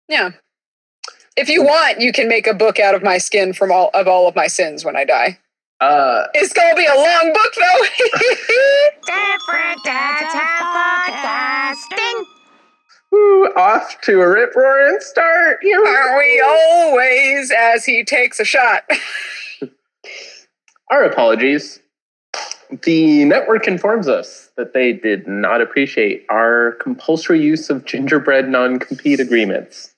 Yeah. If you want, you can make a book out of my skin from all of my sins when I die. It's gonna be a long book, though. Different dads have podcasting. Ooh, off to a rip-roaring start. Are we always, as he takes a shot? Our apologies. The network informs us that they did not appreciate our compulsory use of gingerbread non-compete agreements.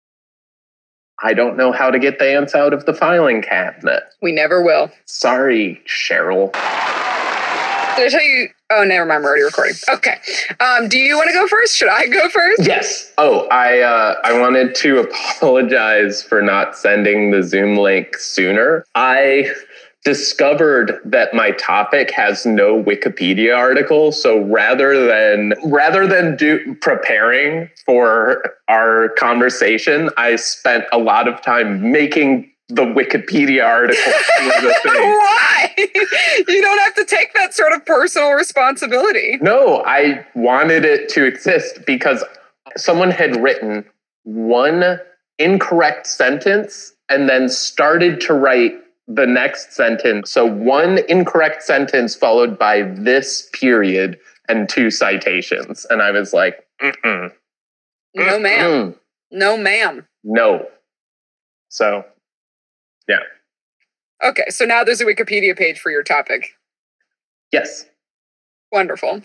I don't know how to get the ants out of the filing cabinet. We never will. Sorry, Cheryl. Did I tell you? Oh, never mind. We're already recording. Okay. Do you want to go first? Should I go first? Yes. Oh, I wanted to apologize for not sending the Zoom link sooner. I discovered that my topic has no Wikipedia article, so rather than preparing for our conversation, I spent a lot of time making the Wikipedia article. Why? You don't have to take that sort of personal responsibility. No, I wanted it to exist because someone had written one incorrect sentence and then started to write the next sentence. So one incorrect sentence followed by this period and 2 citations. And I was like, No, ma'am. No, ma'am. No. So, yeah. Okay, so now there's a Wikipedia page for your topic. Yes. Wonderful.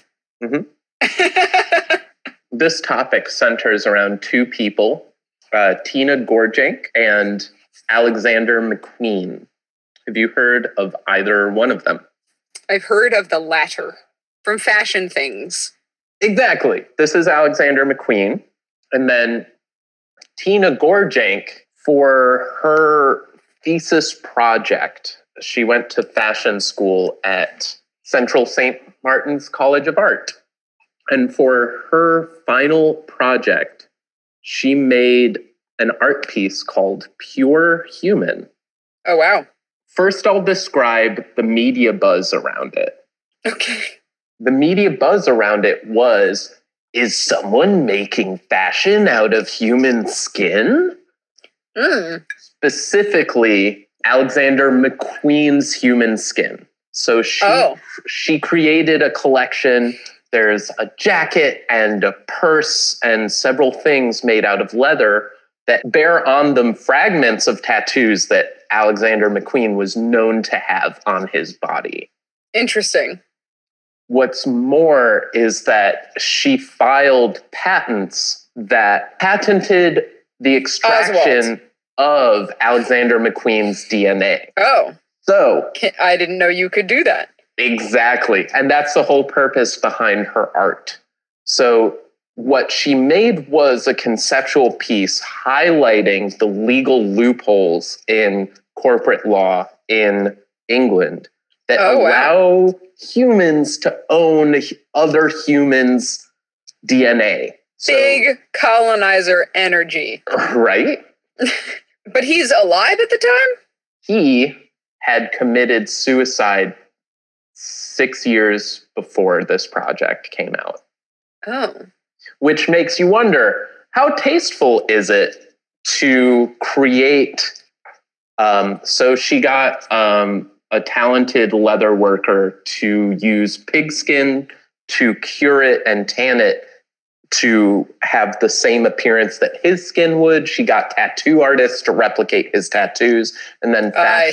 Mm-hmm. This topic centers around 2 people, Tina Gorjanc and Alexander McQueen. Have you heard of either one of them? I've heard of the latter from Fashion Things. Exactly. This is Alexander McQueen. And then Tina Gorjanc, for her thesis project, she went to fashion school at Central St. Martin's College of Art. And for her final project, she made an art piece called Pure Human. Oh, wow. First, I'll describe the media buzz around it. Okay. The media buzz around it was, is someone making fashion out of human skin? Specifically, Alexander McQueen's human skin. So she created a collection. There's a jacket and a purse and several things made out of leather that bear on them fragments of tattoos that Alexander McQueen was known to have on his body. Interesting. What's more is that she filed patents that patented the extraction of Alexander McQueen's DNA. Oh. So I didn't know you could do that. Exactly. And that's the whole purpose behind her art. So what she made was a conceptual piece highlighting the legal loopholes in corporate law in England that allow humans to own other humans' DNA. Big colonizer energy. Right? But he's alive at the time? He had committed suicide 6 years before this project came out. Oh. Which makes you wonder, how tasteful is it to create? So she got a talented leather worker to use pigskin to cure it and tan it to have the same appearance that his skin would. She got tattoo artists to replicate his tattoos, and then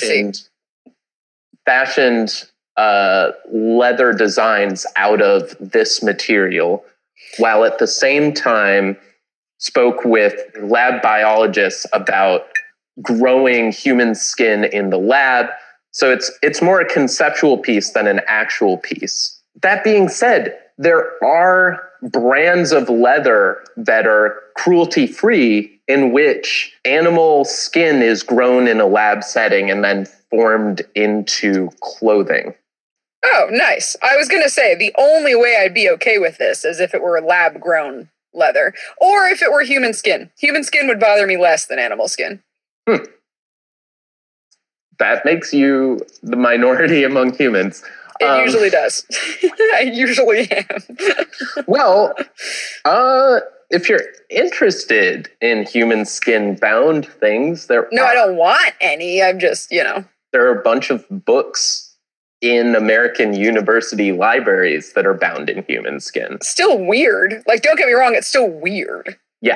fashioned leather designs out of this material, while at the same time spoke with lab biologists about growing human skin in the lab. So it's more a conceptual piece than an actual piece. That being said, there are brands of leather that are cruelty-free in which animal skin is grown in a lab setting and then formed into clothing. Oh, nice. I was going to say, the only way I'd be okay with this is if it were lab-grown leather, or if it were human skin. Human skin would bother me less than animal skin. That makes you the minority among humans. It usually does. I usually am. Well, if you're interested in human skin bound things, No, I don't want any. I'm just, there are a bunch of books in American university libraries that are bound in human skin. Still weird. Like, don't get me wrong, it's still weird. Yeah.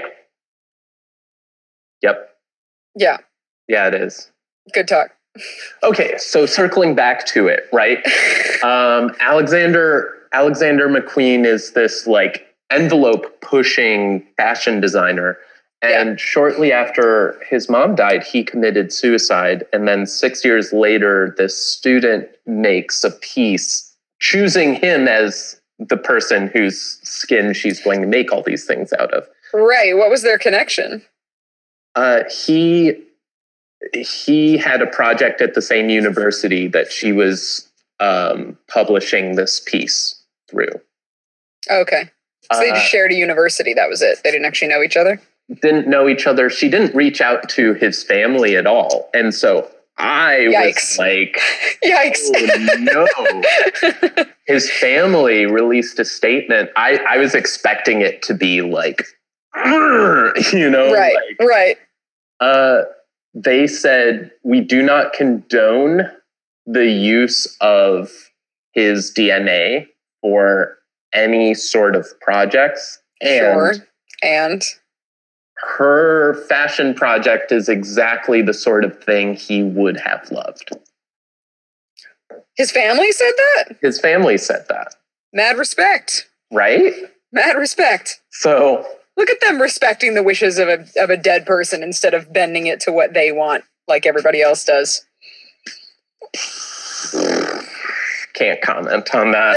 Yep. Yeah. Yeah, it is. Good talk. Okay, so circling back to it, right? Alexander McQueen is this like envelope pushing fashion designer. And shortly after his mom died, he committed suicide. And then 6 years later, this student makes a piece choosing him as the person whose skin she's going to make all these things out of. Right. What was their connection? He had a project at the same university that she was publishing this piece through. Okay. So they just shared a university. That was it. They didn't actually know each other? Didn't know each other. She didn't reach out to his family at all. And so I was like, yikes. Oh, no. His family released a statement. I was expecting it to be like, Right, like, right. They said, we do not condone the use of his DNA for any sort of projects. And her fashion project is exactly the sort of thing he would have loved. His family said that? His family said that. Mad respect. Right? Mad respect. So look at them respecting the wishes of a dead person instead of bending it to what they want, like everybody else does. Can't comment on that.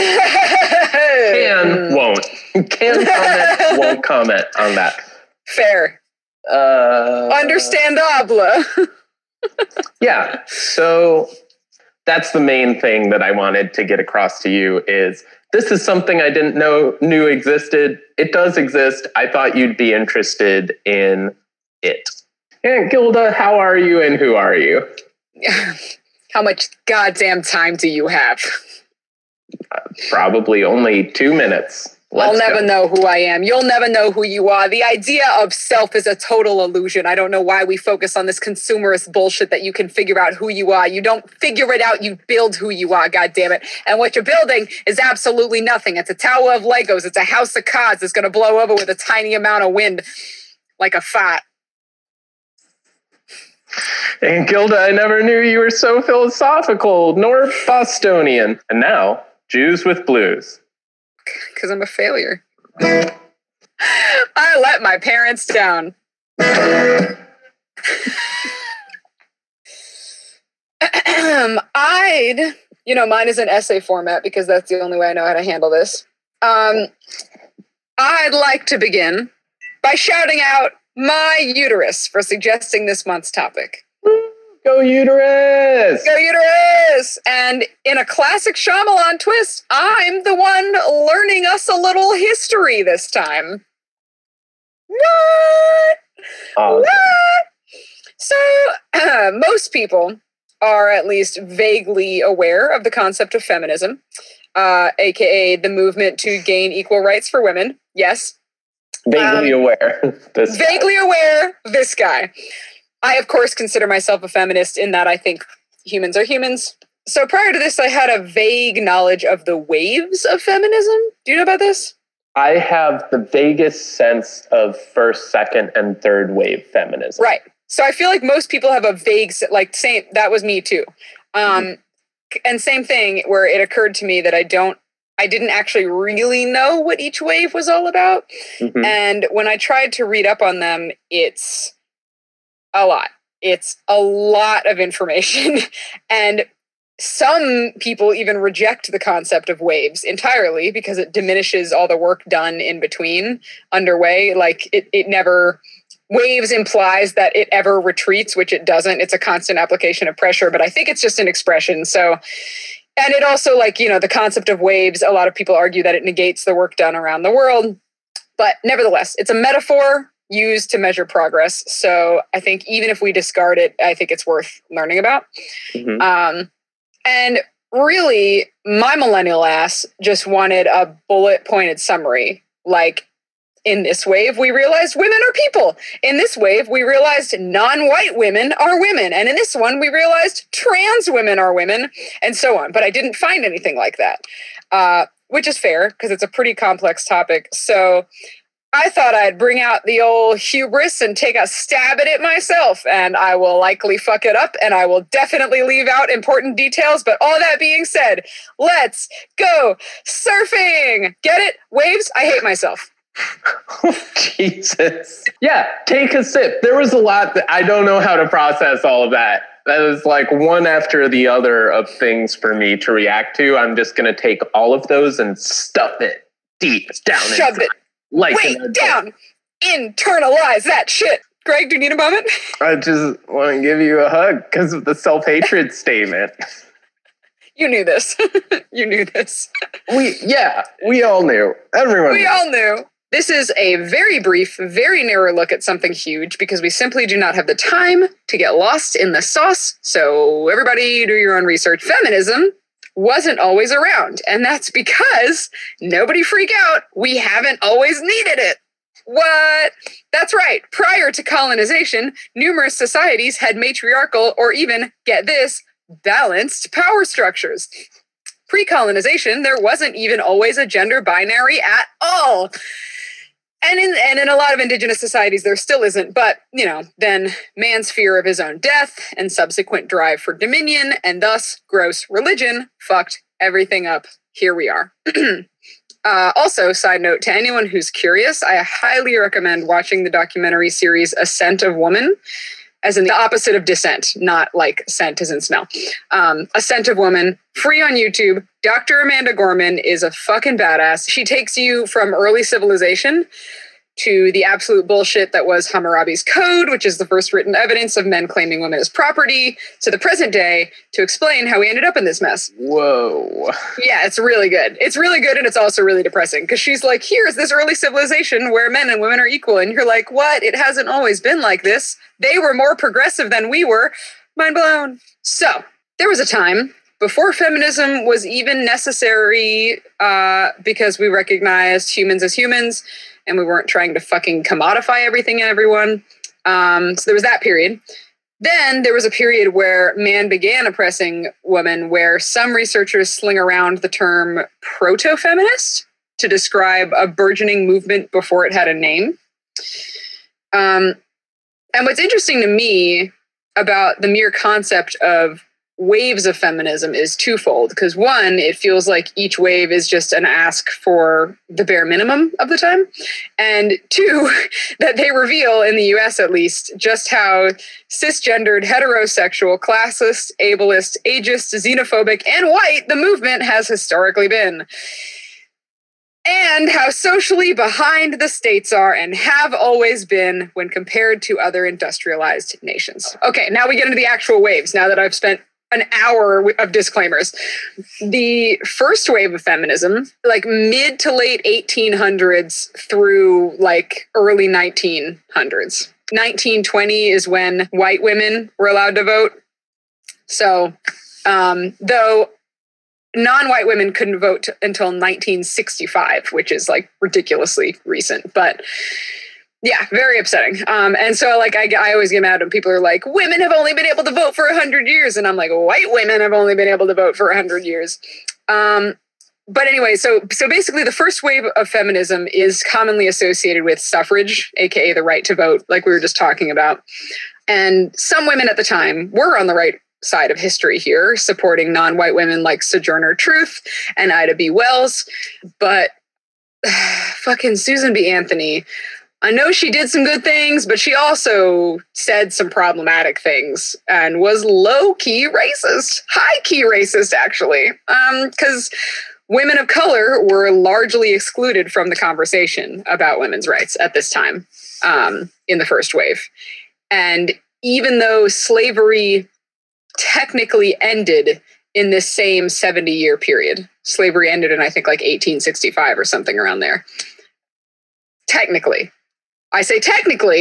Can comment, won't comment on that. Fair. Understandable. Yeah. So that's the main thing that I wanted to get across to you is this is something I didn't knew existed. It does exist. I thought you'd be interested in it. Aunt Gilda, how are you and who are you? How much goddamn time do you have? Probably only 2 minutes. I'll never know who I am. You'll never know who you are. The idea of self is a total illusion. I don't know why we focus on this consumerist bullshit that you can figure out who you are. You don't figure it out. You build who you are, goddammit. And what you're building is absolutely nothing. It's a tower of Legos. It's a house of cards that's going to blow over with a tiny amount of wind, like a fart. And Gilda, I never knew you were so philosophical, nor Bostonian. And now, Jews with blues. Because I'm a failure. I let my parents down. Mine is an essay format because that's the only way I know how to handle this. I'd like to begin by shouting out my uterus for suggesting this month's topic. Go uterus! Go uterus! And in a classic Shyamalan twist, I'm the one learning us a little history this time. What? Awesome. What? So, most people are at least vaguely aware of the concept of feminism, aka the movement to gain equal rights for women. Yes. Vaguely aware. This guy. I, of course, consider myself a feminist in that I think humans are humans. So prior to this, I had a vague knowledge of the waves of feminism. Do you know about this? I have the vaguest sense of first, second, and third wave feminism. Right. So I feel like most people have a vague, same, that was me too. And same thing where it occurred to me that I didn't actually really know what each wave was all about. Mm-hmm. And when I tried to read up on them, it's a lot. It's a lot of information. And some people even reject the concept of waves entirely because it diminishes all the work done in between underway. Like it never, waves implies that it ever retreats, which it doesn't. It's a constant application of pressure, but I think it's just an expression. So, and it also the concept of waves, a lot of people argue that it negates the work done around the world. But nevertheless, it's a metaphor used to measure progress. So I think even if we discard it, I think it's worth learning about. Mm-hmm. And really, my millennial ass just wanted a bullet pointed summary. Like, in this wave, we realized women are people. In this wave, we realized non-white women are women. And in this one, we realized trans women are women, and so on. But I didn't find anything like that, which is fair because it's a pretty complex topic. So I thought I'd bring out the old hubris and take a stab at it myself. And I will likely fuck it up, and I will definitely leave out important details. But all that being said, let's go surfing. Get it? Waves? I hate myself. Jesus. Yeah, take a sip. There was a lot that I don't know how to process all of that. That was like one after the other of things for me to react to. I'm just going to take all of those and stuff it deep down. Shove it. Like way down. Internalize that shit. Greg, do you need a moment? I just want to give you a hug because of the self-hatred statement. You knew this. You knew this. We all knew. Everyone We all knew. This is a very brief, very narrow look at something huge because we simply do not have the time to get lost in the sauce. So everybody do your own research. Feminism wasn't always around, and that's because, nobody freak out, we haven't always needed it. What? That's right. Prior to colonization, numerous societies had matriarchal or even, get this, balanced power structures. Pre-colonization, there wasn't even always a gender binary at all. And in a lot of indigenous societies, there still isn't. But, then man's fear of his own death and subsequent drive for dominion and thus gross religion fucked everything up. Here we are. Also, side note, to anyone who's curious, I highly recommend watching the documentary series Ascent of Woman, as in the opposite of descent, not like scent as in smell. Ascent of Woman, free on YouTube. Dr. Amanda Gorman is a fucking badass. She takes you from early civilization to the absolute bullshit that was Hammurabi's Code, which is the first written evidence of men claiming women as property, to the present day to explain how we ended up in this mess. Whoa. Yeah, it's really good. It's really good, and it's also really depressing because she's like, here's this early civilization where men and women are equal. And you're like, what? It hasn't always been like this. They were more progressive than we were. Mind blown. So there was a time before feminism was even necessary because we recognized humans as humans and we weren't trying to fucking commodify everything and everyone. So there was that period. Then there was a period where man began oppressing women, where some researchers sling around the term proto-feminist to describe a burgeoning movement before it had a name. And what's interesting to me about the mere concept of waves of feminism is twofold. Because one, it feels like each wave is just an ask for the bare minimum of the time. And two, that they reveal, in the US at least, just how cisgendered, heterosexual, classist, ableist, ageist, xenophobic, and white the movement has historically been. And how socially behind the states are and have always been when compared to other industrialized nations. Okay, now we get into the actual waves, now that I've spent an hour of disclaimers. The first wave of feminism, like mid to late 1800s through like early 1900s. 1920 is when white women were allowed to vote. So, though non-white women couldn't vote until 1965, which is like ridiculously recent, but yeah, very upsetting. And so like, I always get mad when people are like, women have only been able to vote for 100 years. And I'm like, white women have only been able to vote for 100 years. But anyway, so basically the first wave of feminism is commonly associated with suffrage, aka the right to vote, like we were just talking about. And some women at the time were on the right side of history here, supporting non-white women like Sojourner Truth and Ida B. Wells. But fucking Susan B. Anthony, I know she did some good things, but she also said some problematic things and was low-key racist, high-key racist, actually, because women of color were largely excluded from the conversation about women's rights at this time in the first wave. And even though slavery technically ended in this same 70-year period, slavery ended in, I think, like 1865 or something around there. Technically. I say technically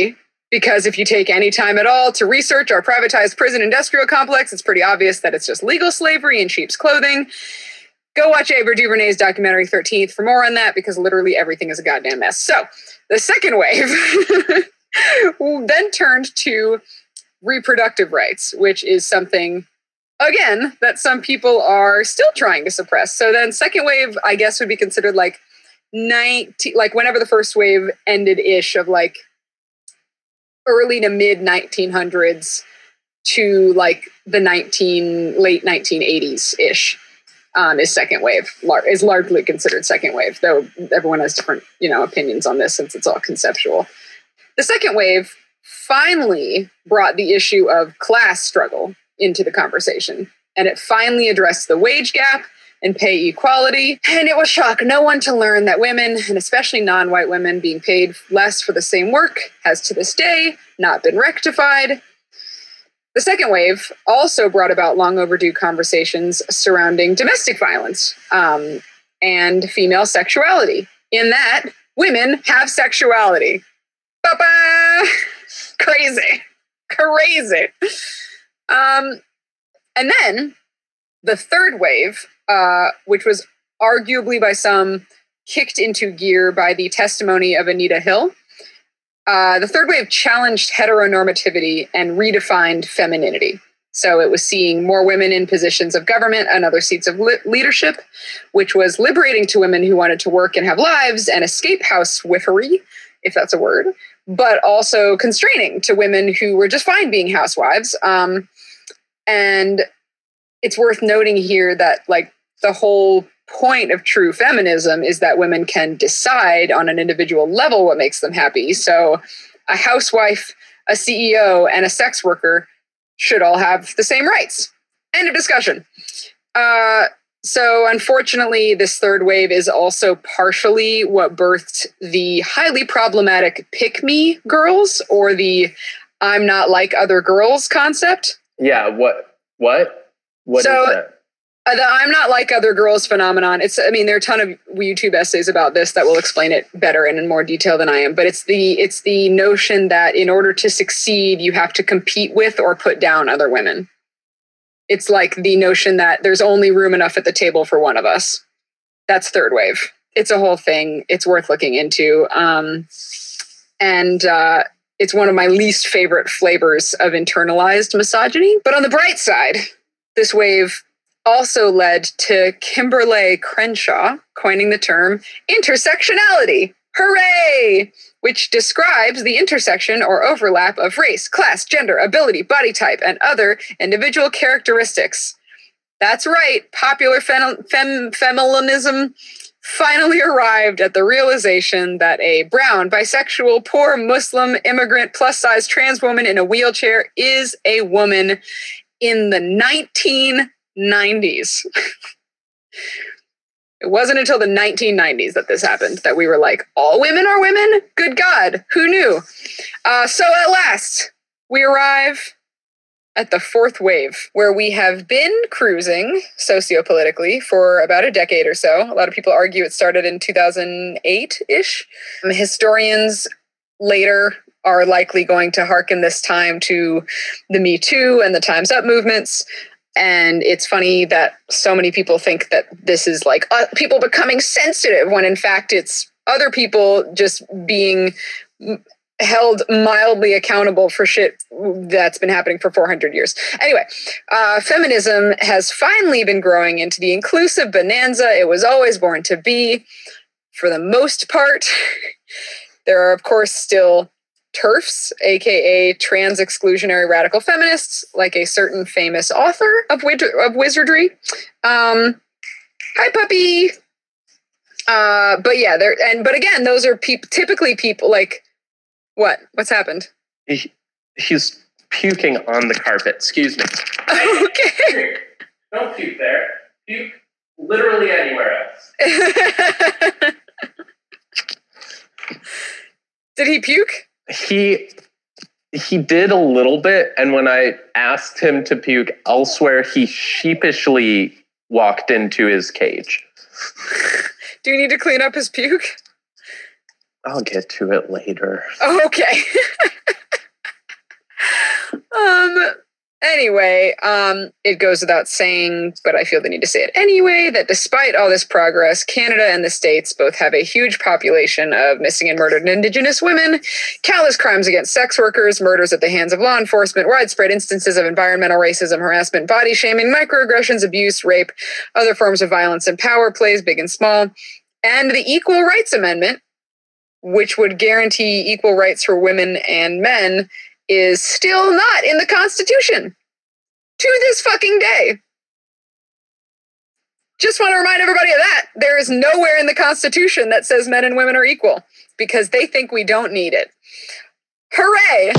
Because if you take any time at all to research our privatized prison industrial complex, it's pretty obvious that it's just legal slavery and sheep's clothing. Go watch Ava DuVernay's documentary 13th for more on that, because literally everything is a goddamn mess. So the second wave then turned to reproductive rights, which is something, again, that some people are still trying to suppress. So then second wave, I guess, would be considered like whenever the first wave ended-ish of like early to mid 1900s to like the late 1980s ish is second wave, is largely considered second wave, though everyone has different opinions on this since it's all conceptual. The second wave finally brought the issue of class struggle into the conversation, and it finally addressed the wage gap and pay equality. And it will shock no one to learn that women, and especially non-white women, being paid less for the same work has to this day not been rectified. The second wave also brought about long overdue conversations surrounding domestic violence and female sexuality, in that women have sexuality. Ba-ba! Crazy. And then the third wave, which was arguably by some kicked into gear by the testimony of Anita Hill, the third wave challenged heteronormativity and redefined femininity. So it was seeing more women in positions of government and other seats of leadership, which was liberating to women who wanted to work and have lives and escape housewifery, if that's a word, but also constraining to women who were just fine being housewives. And it's worth noting here that like the whole point of true feminism is that women can decide on an individual level what makes them happy. So a housewife, a CEO, and a sex worker should all have the same rights. End of discussion. So unfortunately, this third wave is also partially what birthed the highly problematic pick-me girls, or the I'm not like other girls concept. Yeah, what is that? The I'm not like other girls phenomenon. There are a ton of YouTube essays about this that will explain it better and in more detail than I am. But it's the notion that in order to succeed, you have to compete with or put down other women. It's like the notion that there's only room enough at the table for one of us. That's third wave. It's a whole thing. It's worth looking into. It's one of my least favorite flavors of internalized misogyny. But on the bright side, this wave also led to Kimberly Crenshaw coining the term intersectionality. Hooray! Which describes the intersection or overlap of race, class, gender, ability, body type, and other individual characteristics. That's right, popular feminism finally arrived at the realization that a brown, bisexual, poor, Muslim, immigrant, plus-size trans woman in a wheelchair is a woman in the 1990s. It wasn't until the 1990s that this happened, that we were like, all women are women? Good God, who knew? So at last, we arrive at the fourth wave, where we have been cruising sociopolitically for about a decade or so. A lot of people argue it started in 2008-ish. Historians later are likely going to hearken this time to the Me Too and the Time's Up movements. And it's funny that so many people think that this is like people becoming sensitive, when in fact it's other people just being held mildly accountable for shit that's been happening for 400 years. Anyway, feminism has finally been growing into the inclusive bonanza it was always born to be. For the most part, there are, of course, still TERFs, aka trans exclusionary radical feminists, like a certain famous author of wizardry. Hi, puppy. But yeah, but again, those are typically people like. What's happened? He's puking on the carpet. Excuse me. Okay. Don't puke there. Puke literally anywhere else. Did he puke? He did a little bit, and when I asked him to puke elsewhere, he sheepishly walked into his cage. Do you need to clean up his puke? I'll get to it later. Oh, okay. Anyway, it goes without saying, but I feel the need to say it anyway, that despite all this progress, Canada and the States both have a huge population of missing and murdered Indigenous women, countless crimes against sex workers, murders at the hands of law enforcement, widespread instances of environmental racism, harassment, body shaming, microaggressions, abuse, rape, other forms of violence and power plays, big and small, and the Equal Rights Amendment, which would guarantee equal rights for women and men, is still not in the Constitution to this fucking day. Just want to remind everybody of that. There is nowhere in the Constitution that says men and women are equal because they think we don't need it. Hooray!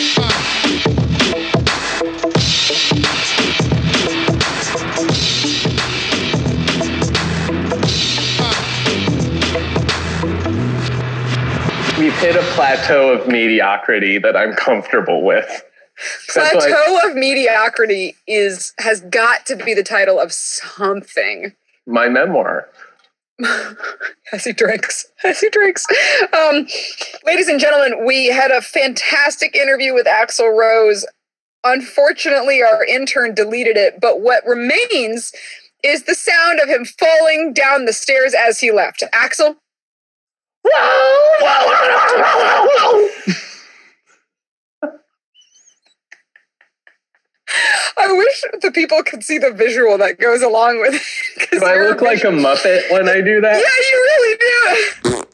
We've hit a plateau of mediocrity that I'm comfortable with. Plateau of mediocrity has got to be the title of something. My memoir. As he drinks. Ladies and gentlemen, we had a fantastic interview with Axl Rose. Unfortunately, our intern deleted it, but what remains is the sound of him falling down the stairs as he left. Axl? I wish the people could see the visual that goes along with it. Do I look like a Muppet when I do that? Yeah, you really do.